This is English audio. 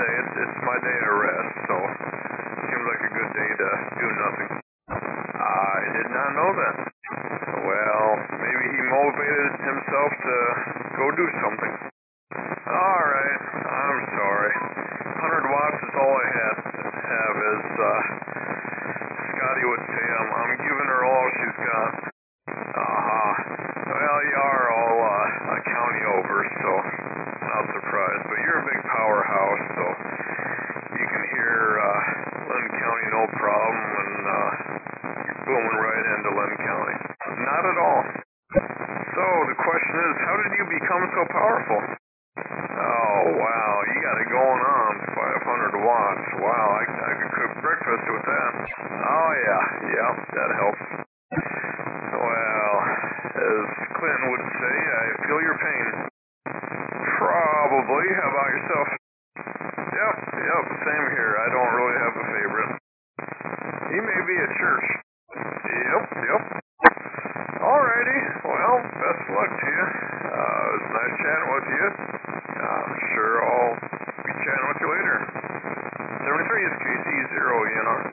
Monday. It's my day of rest, so seems like a good day to do nothing. I did not know that. Well, maybe he motivated himself to go do something. Alright, I'm sorry. 100 watts is all I have as Scotty would say. I'm giving her all she's got. Well, you are all a county over, so not surprised. But you're a big powerhouse, so you can hear Lynn County no problem, and you're booming right into Lynn County. Not at all. So the question is, how did you become so powerful? Oh, wow, you got it going on. 500 watts. Wow, I could cook breakfast with that. Oh, yeah, that helps. Well, as Clinton would say, I feel your pain. Probably. How about yourself? Yep, same here. I don't really have a favorite. He may be at church. Yep. Alrighty, well, best of luck to you. It was nice chatting with you. I'm sure I'll be chatting with you later. 73 is KC0ENR.